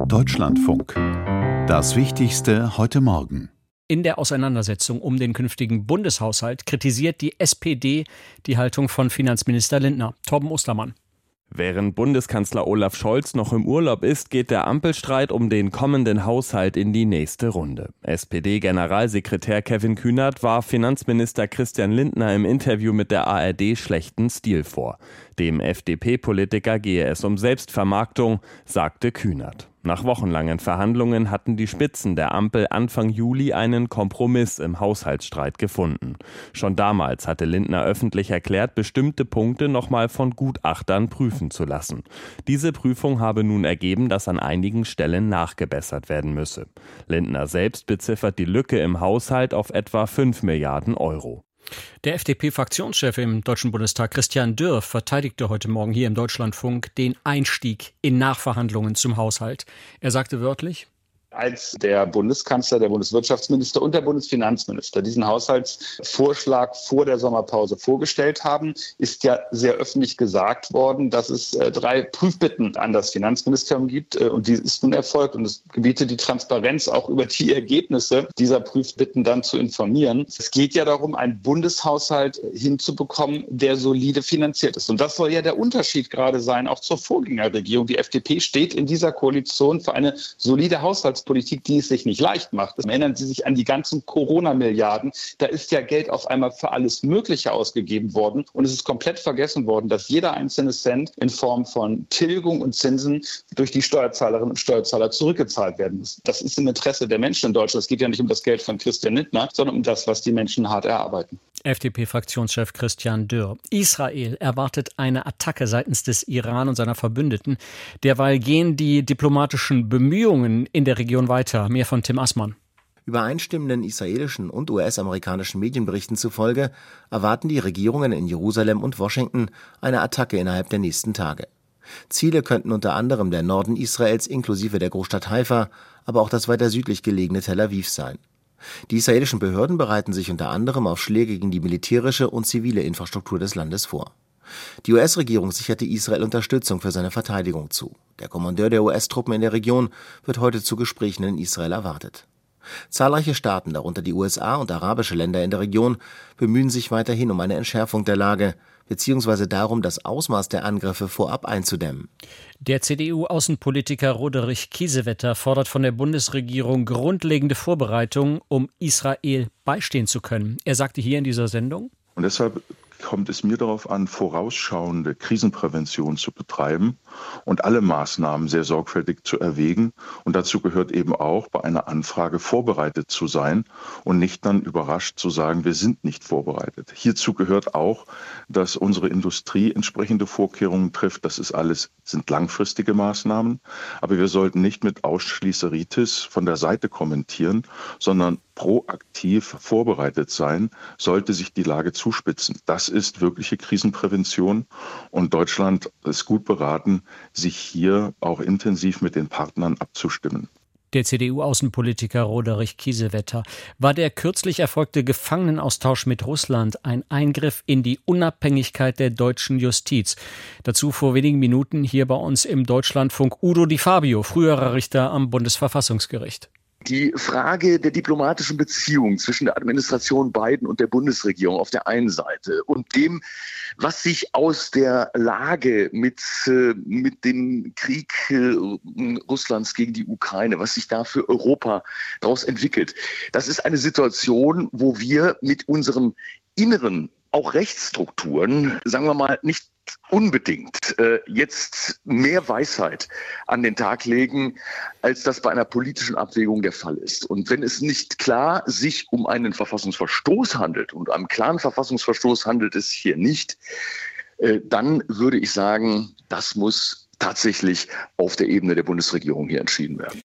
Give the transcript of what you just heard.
Deutschlandfunk. Das Wichtigste heute Morgen. In der Auseinandersetzung um den künftigen Bundeshaushalt kritisiert die SPD die Haltung von Finanzminister Lindner. Torben Ostermann. Während Bundeskanzler Olaf Scholz noch im Urlaub ist, geht der Ampelstreit um den kommenden Haushalt in die nächste Runde. SPD-Generalsekretär Kevin Kühnert warf Finanzminister Christian Lindner im Interview mit der ARD schlechten Stil vor. Dem FDP-Politiker gehe es um Selbstvermarktung, sagte Kühnert. Nach wochenlangen Verhandlungen hatten die Spitzen der Ampel Anfang Juli einen Kompromiss im Haushaltsstreit gefunden. Schon damals hatte Lindner öffentlich erklärt, bestimmte Punkte nochmal von Gutachtern prüfen zu lassen. Diese Prüfung habe nun ergeben, dass an einigen Stellen nachgebessert werden müsse. Lindner selbst beziffert die Lücke im Haushalt auf etwa 5 Milliarden Euro. Der FDP-Fraktionschef im Deutschen Bundestag Christian Dürr verteidigte heute Morgen hier im Deutschlandfunk den Einstieg in Nachverhandlungen zum Haushalt. Er sagte wörtlich: Als der Bundeskanzler, der Bundeswirtschaftsminister und der Bundesfinanzminister diesen Haushaltsvorschlag vor der Sommerpause vorgestellt haben, ist ja sehr öffentlich gesagt worden, dass es 3 Prüfbitten an das Finanzministerium gibt. Und dies ist nun erfolgt. Und es gebietet die Transparenz, auch über die Ergebnisse dieser Prüfbitten dann zu informieren. Es geht ja darum, einen Bundeshaushalt hinzubekommen, der solide finanziert ist. Und das soll ja der Unterschied gerade sein, auch zur Vorgängerregierung. Die FDP steht in dieser Koalition für eine solide Haushaltspolitik, die es sich nicht leicht macht. Erinnern Sie sich an die ganzen Corona-Milliarden. Da ist ja Geld auf einmal für alles Mögliche ausgegeben worden. Und es ist komplett vergessen worden, dass jeder einzelne Cent in Form von Tilgung und Zinsen durch die Steuerzahlerinnen und Steuerzahler zurückgezahlt werden muss. Das ist im Interesse der Menschen in Deutschland. Es geht ja nicht um das Geld von Christian Lindner, sondern um das, was die Menschen hart erarbeiten. FDP-Fraktionschef Christian Dürr. Israel erwartet eine Attacke seitens des Iran und seiner Verbündeten. Derweil gehen die diplomatischen Bemühungen in der Region weiter. Mehr von Tim Assmann. Übereinstimmenden israelischen und US-amerikanischen Medienberichten zufolge erwarten die Regierungen in Jerusalem und Washington eine Attacke innerhalb der nächsten Tage. Ziele könnten unter anderem der Norden Israels inklusive der Großstadt Haifa, aber auch das weiter südlich gelegene Tel Aviv sein. Die israelischen Behörden bereiten sich unter anderem auf Schläge gegen die militärische und zivile Infrastruktur des Landes vor. Die US-Regierung sicherte Israel Unterstützung für seine Verteidigung zu. Der Kommandeur der US-Truppen in der Region wird heute zu Gesprächen in Israel erwartet. Zahlreiche Staaten, darunter die USA und arabische Länder in der Region, bemühen sich weiterhin um eine Entschärfung der Lage, beziehungsweise darum, das Ausmaß der Angriffe vorab einzudämmen. Der CDU-Außenpolitiker Roderich Kiesewetter fordert von der Bundesregierung grundlegende Vorbereitungen, um Israel beistehen zu können. Er sagte hier in dieser Sendung: Und deshalb kommt es mir darauf an, vorausschauende Krisenprävention zu betreiben und alle Maßnahmen sehr sorgfältig zu erwägen. Und dazu gehört eben auch, bei einer Anfrage vorbereitet zu sein und nicht dann überrascht zu sagen, wir sind nicht vorbereitet. Hierzu gehört auch, dass unsere Industrie entsprechende Vorkehrungen trifft. Das sind langfristige Maßnahmen. Aber wir sollten nicht mit Ausschließeritis von der Seite kommentieren, sondern proaktiv vorbereitet sein, sollte sich die Lage zuspitzen. Das ist wirkliche Krisenprävention und Deutschland ist gut beraten, sich hier auch intensiv mit den Partnern abzustimmen. Der CDU-Außenpolitiker Roderich Kiesewetter. War der kürzlich erfolgte Gefangenenaustausch mit Russland ein Eingriff in die Unabhängigkeit der deutschen Justiz? Dazu vor wenigen Minuten hier bei uns im Deutschlandfunk Udo Di Fabio, früherer Richter am Bundesverfassungsgericht. Die Frage der diplomatischen Beziehung zwischen der Administration Biden und der Bundesregierung auf der einen Seite und dem, was sich aus der Lage mit dem Krieg Russlands gegen die Ukraine, was sich da für Europa daraus entwickelt. Das ist eine Situation, wo wir mit unserem inneren, auch Rechtsstrukturen, sagen wir mal, nicht unbedingt jetzt mehr Weisheit an den Tag legen, als das bei einer politischen Abwägung der Fall ist. Und wenn es nicht klar sich um einen Verfassungsverstoß handelt, und einem klaren Verfassungsverstoß handelt es hier nicht, dann würde ich sagen, das muss tatsächlich auf der Ebene der Bundesregierung hier entschieden werden.